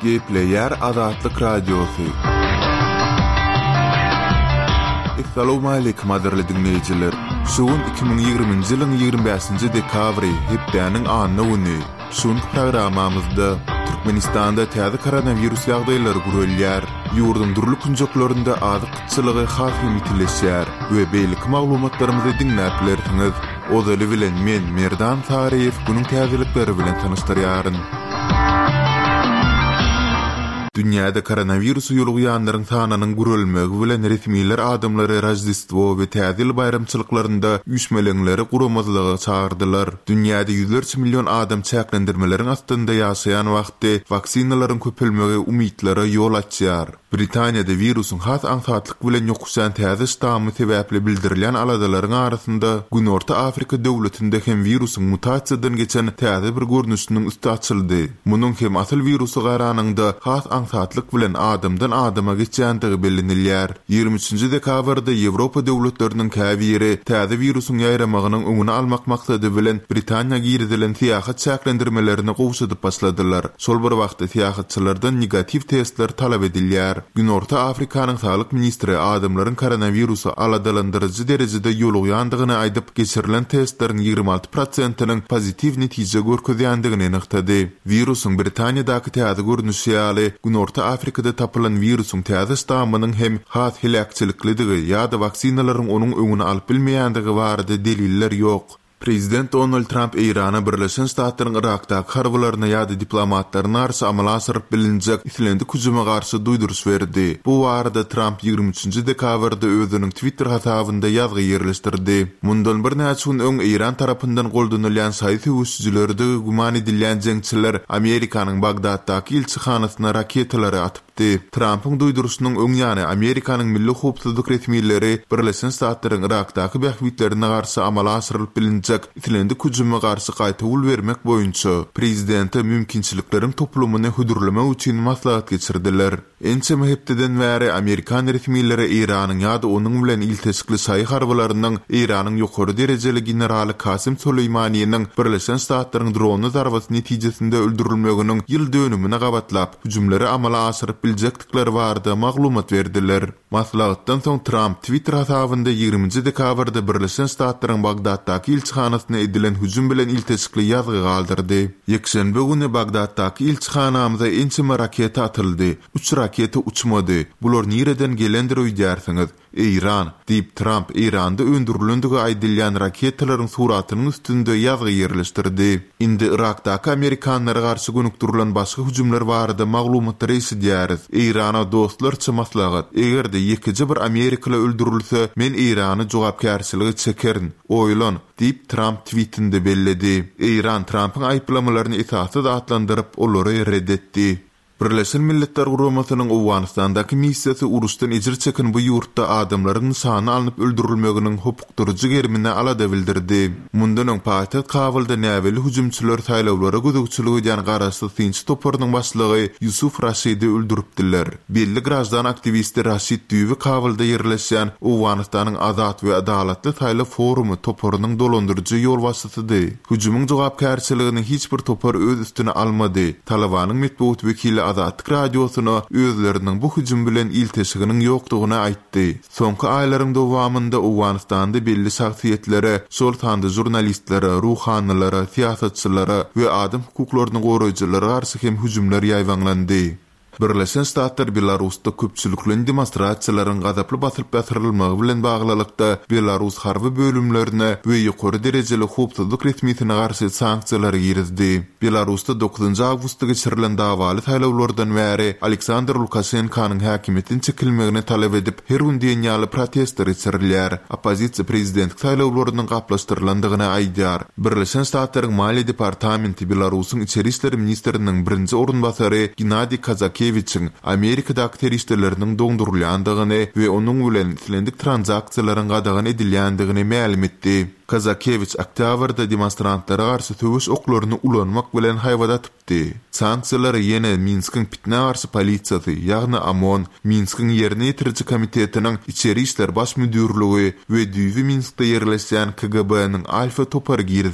Gepleyer Azatlyk Radiosu. Assalamu alaykum aderli dinleyijiler. Şuun 2020-nji ýylyň 25-nji dekabry hepdäniň anyny güni. Şuň programamyzda Türkmenistanda täze koronavirus ýagdaýlary görülýär. Ýurdun durly kunjoklarynda azyk kıtçylygy hasy mitileşýär we beýlik maglumatlarymyzy dinläplersiňiz. Ozaly bilen men Merdan Tariýew günüň täzelikleri bilen tanıştyrýaryn. Dünyada koronavirus ýolugýanlaryň sanynyň görülmegi bilen resmiler adamlary Rojdestvo we täzil bayramçylyklarynda üýtmeleňleri guramazlygy çağırdylar. Dünyada ýüzlerçe million adam çäklendirmeleriň astynda ýaşaýan wagtda vaksinalaryň köpelmegi umytlary ýol açýar. Britaniýada virusyň has aňsatlyk bilen ýokuşan täze ştammy sebäpli bildirilýän aladalaryň arasynda Günorta Afrika döwletinde hem virusyň mutasiýadan geçen täze bir görnüşiniň üstü açyldy. Munyň hem asyl virusy garanyňda has aňsatlyk bilen adamdan adama geçýändigi bilinilýär. 23-nji dekabrda Ýewropa döwletleriniň käbiri täze virusyň ýaýramagynyň öňüni almak maksady bilen Britaniýa girdilen tiýahat çäklendirmelerini gowşadyp başladylar. Şol bir wagtda tiýahatçylardan negativ testler talap edilýär. Günorta Afrikanyň Sağlyk ministri adamlaryň koronavirusy aladalandyrjy derejede ýolugýandygyny aýdyp geçirilen testleriň 26%-nyň pozitiv netije görkezýändigini ýanyklady. Virusyň Britaniýadaky täze görnüşi ýaly Günorta Afrikada tapylan virusyň täze ştammynyň hem has helakçylyklydigi ýa-da vaksinalaryň onuň öňüni alyp bilmeýändigi barada deliller ýok. Prezident Donald Trump Irana Birleşen Ştatlaryň Irakdaky harbylaryna ýa-da diplomatlaryna garşy amala asyryp bilinjek islendik hüjuma garşy duýduruş berdi. Bu barada Trump 23-nji dekabrda özüniň Twitter hasabynda ýazgy ýerleşdirdi. Mundan bir näçe gün öň Iran tarapyndan goldanylýan saýty üsçülerdi guman edilýän jeňçiler Amerikanyň Bagdaddaky ilçihanasyna raketalary atypdy. Trump'ın duýduruşynyň öň ýany Amerikanyň milli howpsuzlyk resmiýetleri Birleşen Ştatlaryň Irakdaky bähwitlerine garşy amala asyryp bilinjek islendik hüjuma garşy gaýta ul bermek boýunça prezidente mümkinçilikleriň toplumyny hudurlamak üçin maslahat geçirdiler. Ençe mehepdeden bäri Amerikan resmiýetleri Iranyň ýa-da onuň bilen ilteşikli saý harbylarynyň Iranyň ýokary derejeli generaly Kasim Suleymanyň Birleşen Ştatlaryň drony zarbaty netijesinde öldürilmeginiň ýyl dönümine gabatlap hüjumlary amala asyryp biljekdikleri barada maglumat berdiler. Maslahatdan soň Trump Twitter hasabynda 20-nji dekabrda Birleşen Ştatlaryň Bagdaddaky ilçihanasyna edilen hüjum bilen ilteşikli ýazgy galdyrdy. Ýekşenbe güni Bagdaddaky ilçihanamyza ençeme raketa atyldy. 3 raketa uçmady. Bular nireden gelendir öýdärsiňiz? İran, diýip Trump Iranda öndürilendigi aýdylýan raketalaryň suratynyň üstünde ýazgy ýerleşdirdi. Indi Irakdaky Amerikanlara garşy gönükdirilen başga hüjumlar barada maglumatlar eşidýäris. Irana dostlarça maslahat. Egerde ýekiji bir Amerikaly öldürilse, men Irany jogapkärçiligi çekerin. Oýlan, diýip Trump tweetinde belledi. Iran Trump'yň aýplamalaryny esasy atlandyryp olary reddetdi. Birleşen Milletler Guramasynyň Awganistandaky missiýasy uruşdan ejir çeken bu ýurtda adamlaryň sany alınıp öldürilmeginiň hukukdurjy germine alada bildirdi. Mundan öň paýtaxt Kabulda näweli hüjumçylar saýlawlara gözükçüligi edýän garaşly Tinç toparynyň başlygy Yusuf Rashidi öldüripdiler. Belli grajdan aktivisti Rashid Düýbi Kabulda ýerleşýän Awganistanyň Azat we Adalatly saýlaw forumy toparynyň dolandyrjy ýol wasytydy. Hüjumyň jogapkärçiligini hiç bir topar öz üstüne almady. Talabanyň metbuat wekili Azatlyk Radiosyna özleriniň bu hüjum bilen ilteşiginiň ýokdugyny aýtdy. Soňky aýlaryň dowamında Awganistanda belli şahsiýetlere, şol sandy jurnalistlere, ruhanylara, siýasatçylara we adam hukuklaryny goraýjylara garşy hem hüjumlar ýaýwanlandy. Birleşen Ştatlar Belarusda köpçüliklen demonstrasiýalaryň gazaply basyp ýatrylmagy bilen baglykda Belarus harby bölümlerine we ýokary derejeli howpsuzlyk resmiýetine garşy sanksiýalar ýerdi. Belarusda 9-njy awgustda geçirilen dawaly saýlawlardan bäri Aleksandr Lukashenkanyň häkimetden çekilmegini talap edip her gün dünýäli protestler geçirilýär. Opozisiýa prezidentlik saýlawlarynyň gaplaşdyrlandygyny aýdýar. Birleşen Ştatlaryň Maliýe departamenti Belarusyň içeri işler ministriniň birinji orunbasary Gennady Kazakevich Amerikadaky terroristleriniň dondurulýandygyny we onuň bilen islendik transaksiýalaryň gadagany edilýändigini ma'lum etdi. Kazakevich oktyabrda demonstrantlara garşy töwüş oklaryny ulanmak bilen haýwada tutdy. Sanksiýalar ýene Minskiň pitne garşy polisiýasy, ýagny AMON, Minskiň ýerine ýetiriji komitetiniň içeri işler baş müdürligi we düýbi Minskde ýerleşýän KGB-niň alfa topary